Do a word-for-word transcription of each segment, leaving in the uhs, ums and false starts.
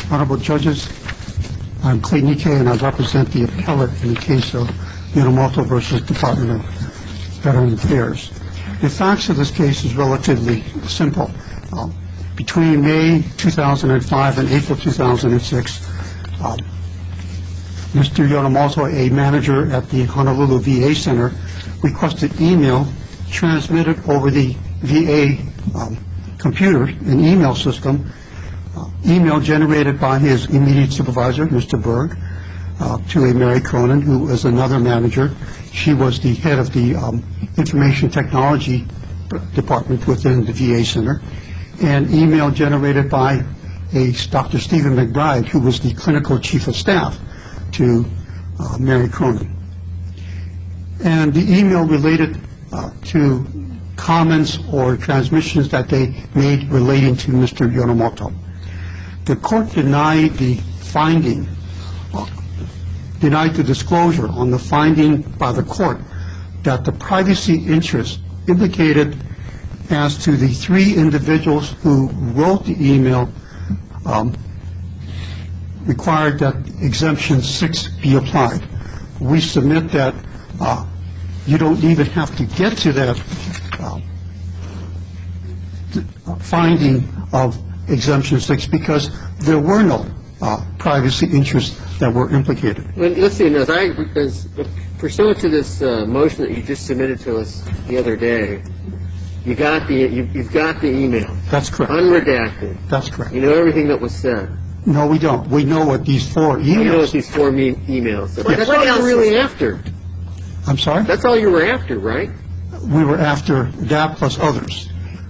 Honorable Judges, I'm Clayton Ike, and I represent the appellate in the case of Yonemoto versus Department of Veteran Affairs. The facts of this case is relatively simple. Um, between May two thousand five and April two thousand six, um, Mister Yonemoto, a manager at the Honolulu V A Center, requested email transmitted over the V A um, computer, an email system, uh, email generated by his immediate supervisor, Mister Berg, uh, to a Mary Cronin, who was another manager. She was the head of the um, information technology department within the V A Center, and email generated by a Doctor Stephen McBride, who was the clinical chief of staff to uh, Mary Cronin. And the email related uh, to comments or transmissions that they made relating to Mister Yonemoto. The court denied the finding, uh, denied the disclosure on the finding by the court that the privacy interest implicated as to the three individuals who wrote the email um, required that exemption six be applied. We submit that uh, you don't even have to get to that uh, finding of exemption six because there were no uh, privacy interests that were implicated. Well, listen, as I, as, pursuant to this uh, motion that you just submitted to us the other day, you got the you, you've got the email. That's correct. Unredacted. That's correct. You know everything that was said. No, we don't. We know what these four emails. You know what these four me emails. So yes. That's all you're really after. I'm sorry? That's all you were after, right? We were after that plus others.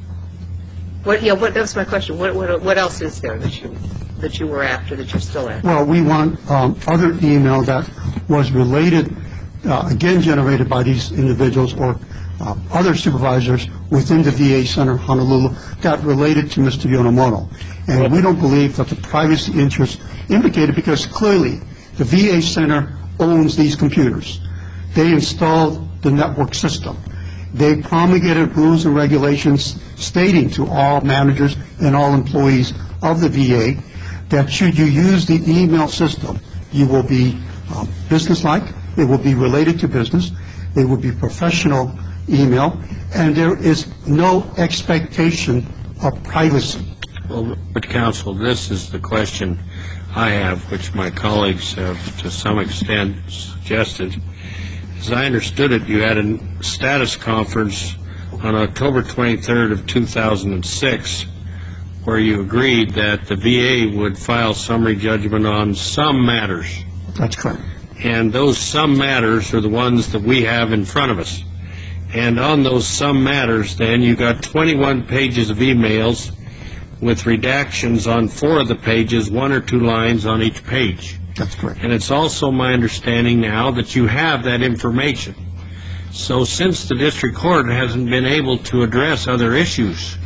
What? Yeah. What? That's my question. What? What? What else is there that you that you were after that you're still after? Well, we want um, other email that was related, uh, again generated by these individuals or uh, other supervisors within the V A Center Honolulu that related to Mister Yonemoto. And we don't believe that the privacy interest implicated because clearly the V A Center owns these computers. They installed the network system. They promulgated rules and regulations stating to all managers and all employees of the V A that should you use the email system, you will be um, businesslike, it will be related to business, it will be professional email, and there is no expectation of privacy. Well, but counsel, this is the question I have, which my colleagues have to some extent suggested. As I understood it, you had a status conference on October twenty-third of two thousand six where you agreed that the V A would file summary judgment on some matters. That's correct. And those some matters are the ones that we have in front of us. And on those some matters, then, you got twenty-one pages of emails with redactions on four of the pages, one or two lines on each page. That's correct. And it's also my understanding now that you have that information. So since the district court hasn't been able to address other issues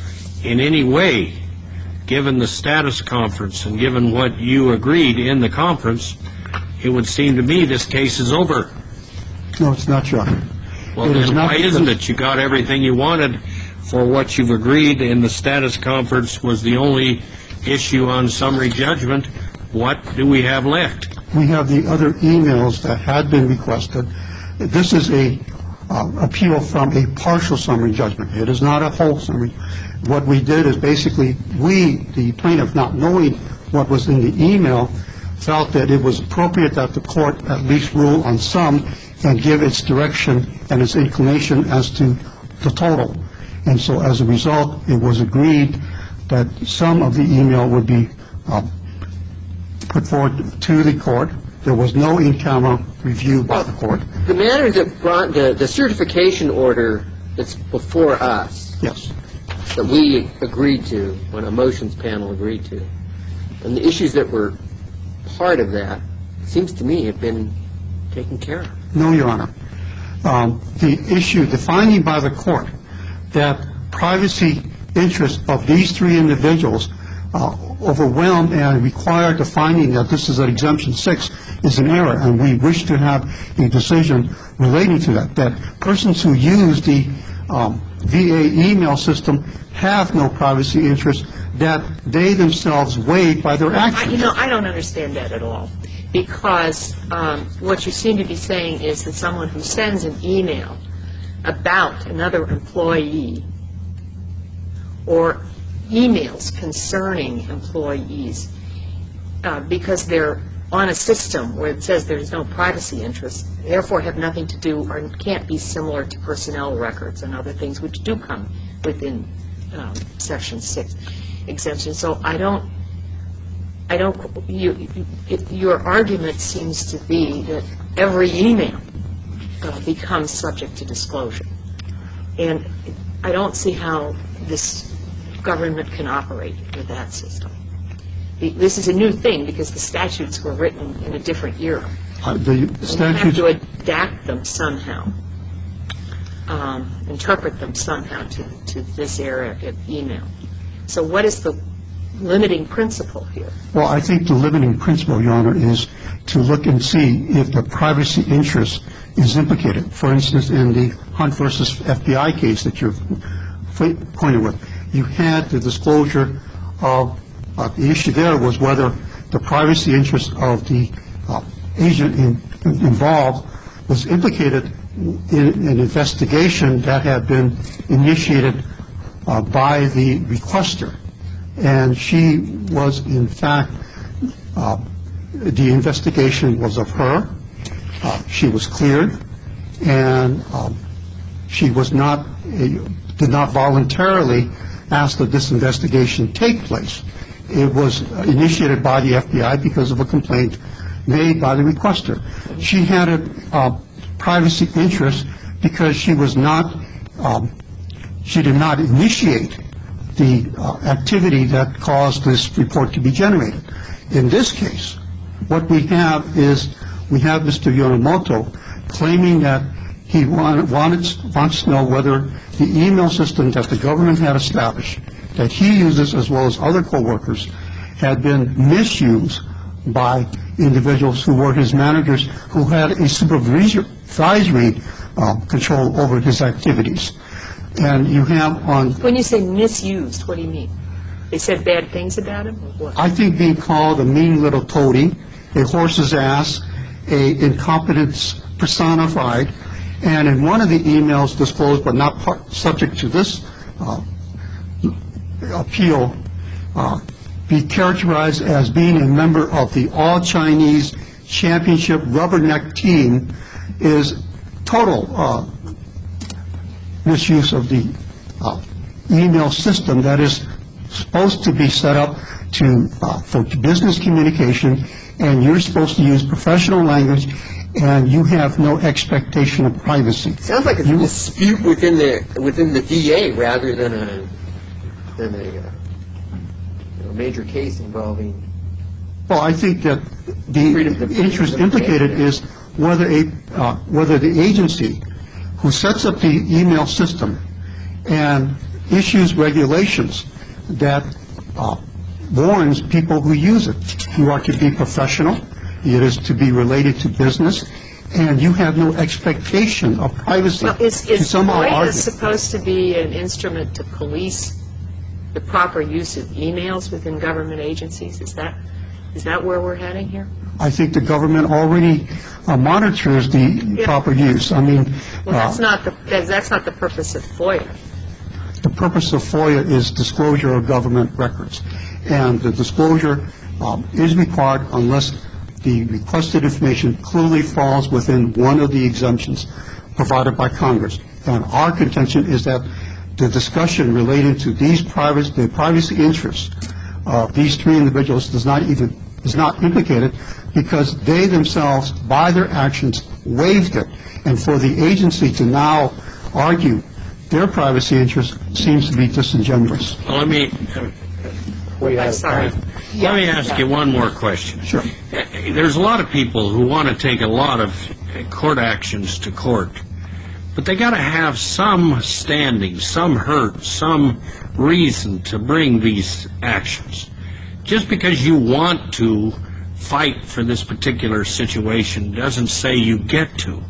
in any way, given the status conference and given what you agreed in the conference, it would seem to me this case is over. No, it's not, Your Honor. Well, then why isn't it? You got everything you wanted for what you've agreed in the status conference was the only issue on summary judgment. What do we have left? We have the other emails that had been requested. This is a uh, appeal from a partial summary judgment. It is not a whole summary. What we did is basically we, the plaintiff, not knowing what was in the email, felt that it was appropriate that the court at least rule on some and give its direction and its inclination as to the total. And so as a result, it was agreed that some of the email would be uh, put forward to the court. There was no in-camera review by the court. The matter that brought the, the certification order that's before us, yes, that we agreed to, when a motions panel agreed to, and the issues that were part of that, seems to me have been taken care of. No, Your Honor. Um, the issue, the finding by the court that privacy interests of these three individuals uh, overwhelmed and required the finding that this is an exemption six is an error, and we wish to have a decision relating to that, that persons who use the um, V A email system have no privacy interest that they themselves waive by their I, actions. you know, I don't understand that at all, because um, what you seem to be saying is that someone who sends an email about another employee or emails concerning employees, uh, because they're on a system where it says there's no privacy interest, therefore have nothing to do or can't be similar to personnel records and other things which do come within um, Section six exemption. So I don't, I don't, you, it, your argument seems to be that every email uh, becomes subject to disclosure. And I don't see how this government can operate with that system. This is a new thing because the statutes were written in a different era. Uh, the statutes, You have to adapt them somehow, um, interpret them somehow to, to this era of email. So what is the limiting principle here? well, I think the limiting principle, Your Honor, is to look and see if the privacy interest is implicated. For instance, in the Hunt versus F B I case that you're pointed with, you had the disclosure of Uh, the issue there was whether the privacy interest of the uh, agent in, involved was implicated in an investigation that had been initiated uh, by the requester. And she was, in fact, uh, the investigation was of her. Uh, she was cleared, and um, she was not, uh, did not voluntarily ask that this investigation take place. It was initiated by the F B I because of a complaint made by the requester. She had a uh, privacy interest because she was not, um, she did not initiate the uh, activity that caused this report to be generated. In this case, what we have is we have Mister Yonemoto claiming that he wanted, wanted, wants to know whether the email system that the government had established, that he uses as well as other co-workers, had been misused by individuals who were his managers who had a supervisory uh, control over his activities. And you have on... When you say misused, what do you mean? They said bad things about him, or what? I think being called a mean little toady, a horse's ass, a incompetence personified, and in one of the emails disclosed but not part, subject to this uh, appeal, uh, be characterized as being a member of the All-Chinese Championship Rubberneck team is total uh, misuse of the uh, email system that is supposed to be set up to uh, for business communication, and you're supposed to use professional language, and you have no expectation of privacy. Sounds like it's a dispute within the within the V A rather than a than a, uh, you know, major case involving. Well, I think that the Freedom of- interest implicated is whether a uh, whether the agency who sets up the email system and issues regulations that uh, warns people who use it. You are to be professional. It is to be related to business, and you have no expectation of privacy. Well, is, to is somehow FOIA argue. supposed to be an instrument to police the proper use of emails within government agencies? Is that, is that where we're heading here? I think the government already uh, monitors the Yeah. proper use. I mean, Well, that's uh, not the, that's that's not the purpose of FOIA. the purpose of FOIA is disclosure of government records, and the disclosure um, is required unless the requested information clearly falls within one of the exemptions provided by Congress. And our contention is that the discussion relating to these private, the privacy interests of these three individuals does not even, is not implicated because they themselves, by their actions, waived it. And for the agency to now argue their privacy interest seems to be disingenuous. Well, let me, I'm sorry. let me ask you one more question. Sure. There's a lot of people who want to take a lot of court actions to court, but they got to have some standing, some hurt, some reason to bring these actions. Just because you want to fight for this particular situation doesn't say you get to.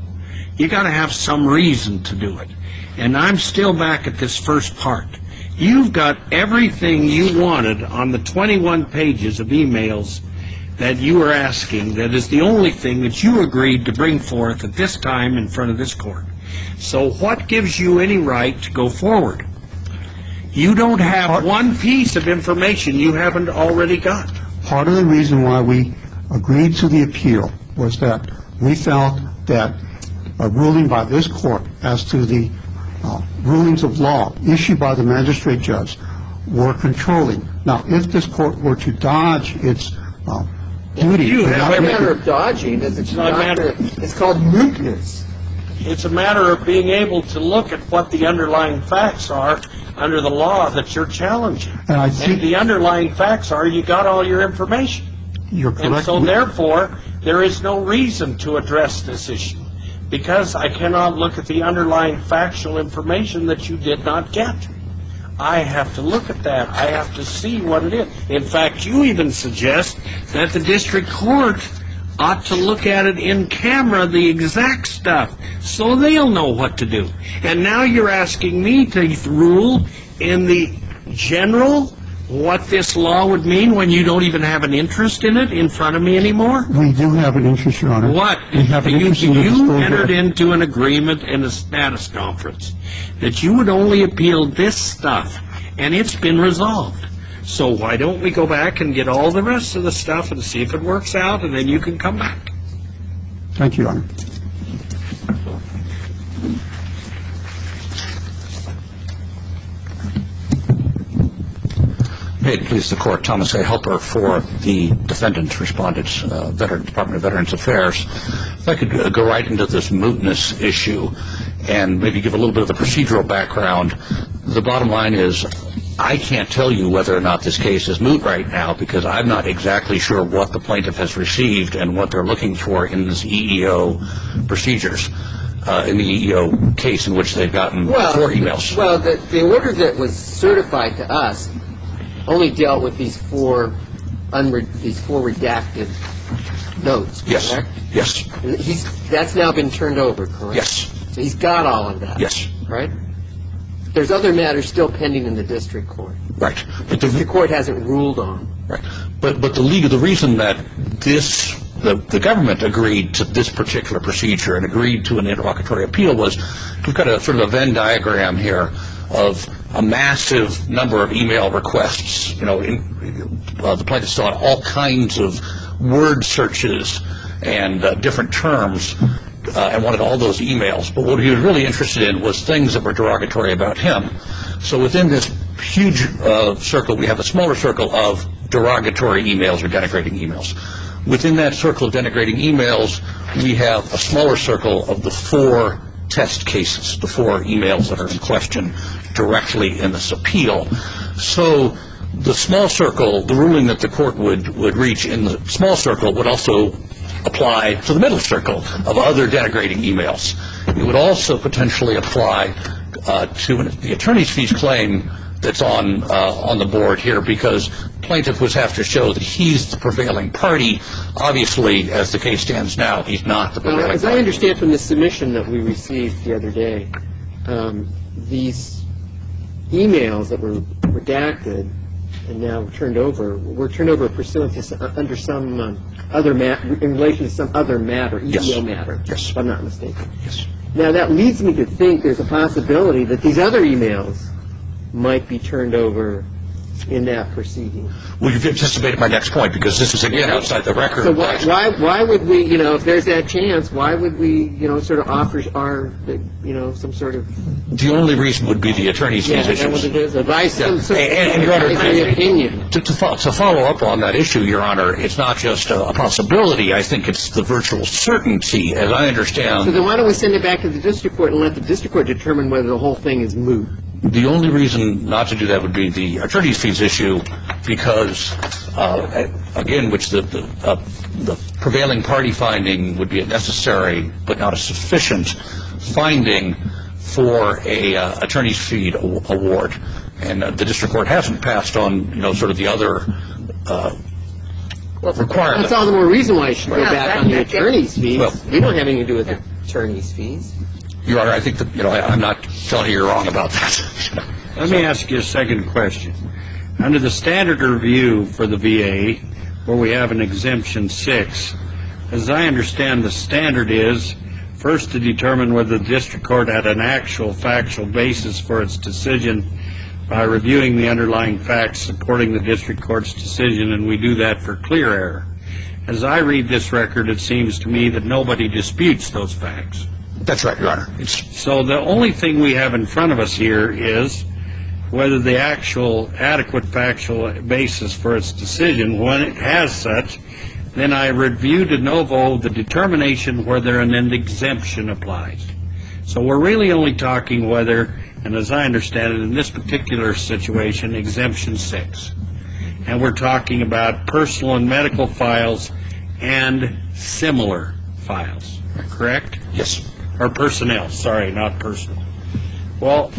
you got to have some reason to do it. And I'm still back at this first part. You've got everything you wanted on the twenty-one pages of emails that you were asking. That is the only thing that you agreed to bring forth at this time in front of this court. So what gives you any right to go forward? You don't have one piece of information you haven't already got. Part of the reason why we agreed to the appeal was that we felt that a ruling by this court as to the uh, rulings of law issued by the magistrate judge were controlling. Now, if this court were to dodge its uh, duty... You have It's not a every- matter of dodging. It's, it's, not a matter- it's called mootness. It's a matter of being able to look at what the underlying facts are under the law that you're challenging. And I think- the underlying facts are you got all your information. You're And correct. so therefore, there is no reason to address this issue because I cannot look at the underlying factual information that you did not get. I have to look at that. I have to see what it is. In fact, you even suggest that the district court ought to look at it in camera, the exact stuff, so they'll know what to do. And now you're asking me to rule in the general what this law would mean when you don't even have an interest in it in front of me anymore? We do have an interest, Your Honor. What? We have an You, interest in the you disclosure. entered into an agreement in a status conference that you would only appeal this stuff, and it's been resolved. So why don't we go back and get all the rest of the stuff and see if it works out, and then you can come back. Thank you, Your Honor. May it please the Court, Thomas A. Helper for the defendants, respondents, uh, Veteran, Department of Veterans Affairs. If I could uh, go right into this mootness issue and maybe give a little bit of the procedural background. The bottom line is I can't tell you whether or not this case is moot right now because I'm not exactly sure what the plaintiff has received and what they're looking for in this E E O procedures, uh, in the E E O case in which they've gotten Well, four emails. Well, the, the order that was certified to us only dealt with these four unre- these four redacted notes, Yes, correct? yes, He's, that's now been turned over, correct? yes, So he's got all of that. yes, Right? There's other matters still pending in the district court. right. But the, The court hasn't ruled on. Right, but but the legal the reason that this the the government agreed to this particular procedure and agreed to an interlocutory appeal was we've got a sort of a Venn diagram here of a massive number of email requests. You know, in, uh, the plaintiff sought all kinds of word searches and uh, different terms. Uh, and wanted all those emails. But what he was really interested in was things that were derogatory about him. So within this huge uh, circle, we have a smaller circle of derogatory emails or denigrating emails. Within that circle of denigrating emails, we have a smaller circle of the four test cases, the four emails that are in question directly in this appeal. So the small circle, the ruling that the court would, would reach in the small circle would also apply to the middle circle of other denigrating emails. It would also potentially apply uh, to an, the attorney's fees claim that's on uh, on the board here because plaintiff would have to show that he's the prevailing party. Obviously, as the case stands now, he's not the Well, prevailing as I party. understand from the submission that we received the other day, um, these emails that were redacted and now turned over were turned over pursuant to s- uh, under some um, other ma- in relation to some other matter, E E O Yes. matter. Yes. If I'm not mistaken. Yes. Now that leads me to think there's a possibility that these other emails might be turned over in that proceeding. Well, you've anticipated my next point because this is again outside the record. So why, why, why would we, you know, if there's that chance, why would we, you know, sort of offer our, you know, some sort of, The only reason would be the attorney's yeah, fees is that what issues. it is, advice, some sort of And- and, Your Honor, advisory opinion. To, to, fo- to follow up on that issue, Your Honor, it's not just a, a possibility. I think it's the virtual certainty, as I understand. So then why don't we send it back to the district court and let the district court determine whether the whole thing is moot? The only reason not to do that would be the attorney's fees issue, because, uh, again, which the the, uh, the prevailing party finding would be a necessary but not a sufficient finding for a uh, attorney's fee a- award, and uh, the district court hasn't passed on, you know, sort of the other uh, requirement. That's all the more reason why it should go Yeah, back that- on the that- attorney's fees. Well- We don't have anything to do with it. attorney's fees. Your Honor, I think that, you know, I, I'm not telling you you're wrong about that. Let me ask you a second question. Under the standard review for the V A, where we have an exemption six, as I understand, the standard is first to determine whether the district court had an actual factual basis for its decision by reviewing the underlying facts supporting the district court's decision, and we do that for clear error. As I read this record, it seems to me that nobody disputes those facts. That's right, Your Honor. It's, So the only thing we have in front of us here is whether the actual adequate factual basis for its decision, when it has such, then I review de novo the determination whether an exemption applies. So we're really only talking whether, and as I understand it, in this particular situation, exemption six. And we're talking about personal and medical files and similar files, correct? yes. Or personnel, sorry, not personal. Well,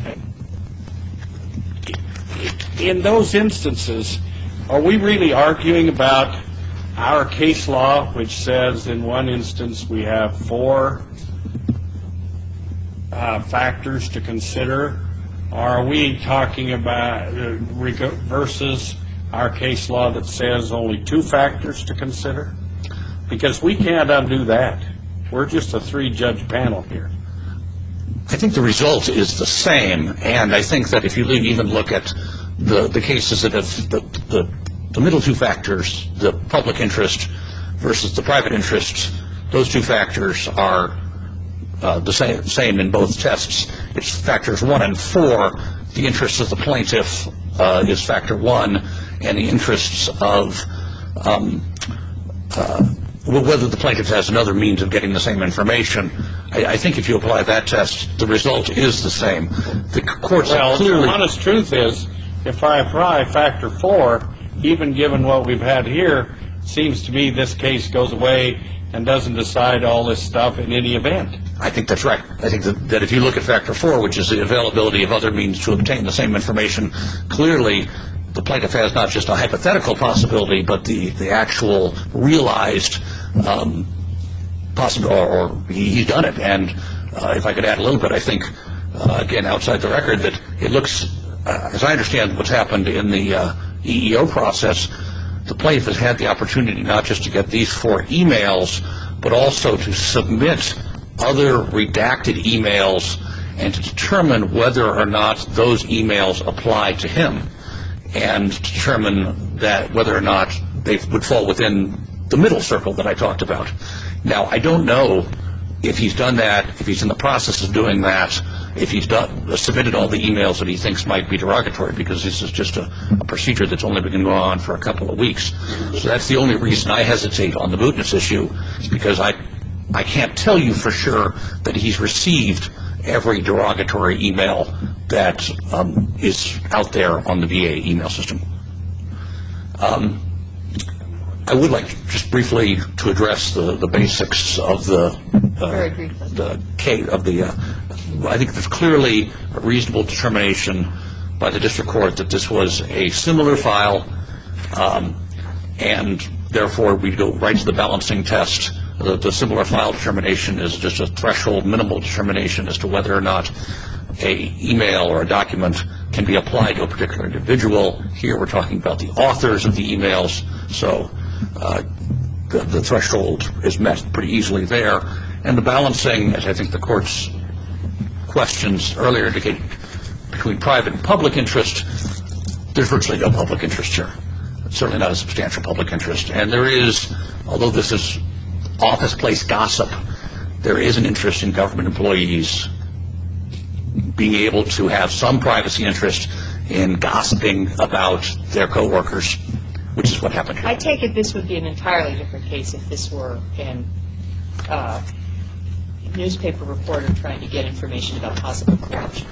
in those instances, are we really arguing about our case law, which says in one instance we have four uh, factors to consider? Or are we talking about uh, reg- versus our case law that says only two factors to consider? Because we can't undo that. We're just a three-judge panel here. I think the result is the same, and I think that if you even look at the, the cases that have the, the, the middle two factors, the public interest versus the private interest, those two factors are uh, the same, same in both tests. It's factors one and four. The interests of the plaintiff uh, is factor one, and the interests of um, uh, well, whether the plaintiff has another means of getting the same information. I, I think if you apply that test, the result is the same. The courts Well, have clearly... the honest truth is, if I apply factor four, even given what we've had here, seems to me this case goes away and doesn't decide all this stuff in any event. I think that's right. I think that, that if you look at factor four, which is the availability of other means to obtain the same information, clearly the plaintiff has not just a hypothetical possibility, but the, the actual realized um, possibility, or, or he, he's done it. And uh, if I could add a little bit, I think, uh, again, outside the record, that it looks, uh, as I understand what's happened in the uh, E E O process, the plaintiff has had the opportunity not just to get these four emails, but also to submit other redacted emails and to determine whether or not those emails apply to him, and to determine that whether or not they would fall within the middle circle that I talked about. Now, I don't know if he's done that, if he's in the process of doing that, if he's done, submitted all the emails that he thinks might be derogatory, because this is just a, a procedure that's only been going on for a couple of weeks. So that's the only reason I hesitate on the mootness issue, is because I, I can't tell you for sure that he's received every derogatory email that um, is out there on the V A email system. Um, I would like just briefly to address the, the basics of the uh, Very briefly. the case of the. Uh, I think there's clearly a reasonable determination by the district court that this was a similar file, um, and therefore we go right to the balancing test. The, the similar file determination is just a threshold, minimal determination as to whether or not a email or a document can be applied to a particular individual. Here we're talking about the authors of the emails, so uh, the, the threshold is met pretty easily there. And the balancing, as I think the court's questions earlier indicated, between private and public interest, there's virtually no public interest here. It's certainly not a substantial public interest. And there is, although this is office place gossip, there is an interest in government employees being able to have some privacy interest in gossiping about their coworkers, which is what happened here. I take it this would be an entirely different case if this were an uh, newspaper reporter trying to get information about possible corruption.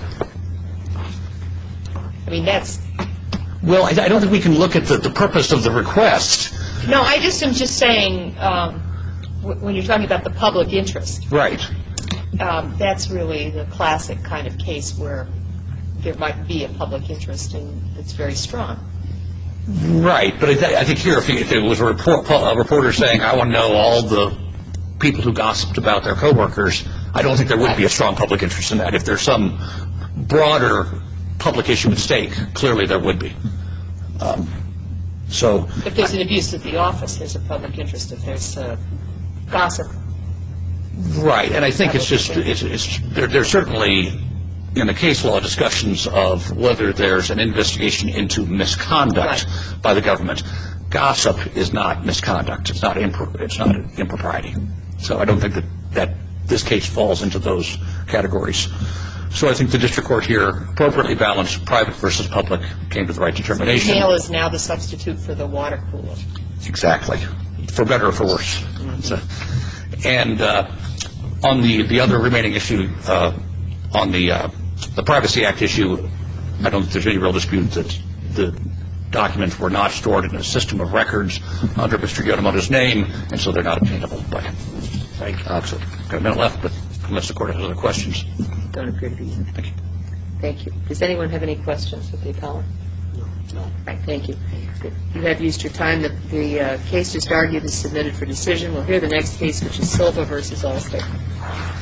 I mean, that's... Well, I, I don't think we can look at the, the purpose of the request. No, I just am just saying, um, w- when you're talking about the public interest, Right. um, that's really the classic kind of case where there might be a public interest and it's very strong. Right, but I, th- I think here, if, if it was a, report, a reporter saying, I want to know all the people who gossiped about their coworkers, I don't think there would be a strong public interest in that. If there's some broader public issue at stake, clearly there would be. Um, so, If there's an abuse of the office, there's a public interest. If there's uh, gossip. right, and I think it's just, it's, it's there, there's certainly in the case law discussions of whether there's an investigation into misconduct Right. by the government. Gossip is not misconduct. It's not impro- it's not impropriety. So I don't think that, that this case falls into those categories. So I think the district court here appropriately balanced private versus public, came to the right determination. Email is now the substitute for the water cooler. Exactly, for better or for worse. So, and uh, on the, the other remaining issue, uh, on the uh, the Privacy Act issue, I don't think there's any real dispute that the documents were not stored in a system of records under Mister Yonemoto's name, and so they're not obtainable by him. Thank you. Uh, so, got a minute left, but unless the court has other questions. Don't appear to be. Thank you. Thank you. Does anyone have any questions of the appellant? No. Right, thank you. You have used your time. The, the uh, case just argued is submitted for decision. We'll hear the next case, which is Silva versus Allstate.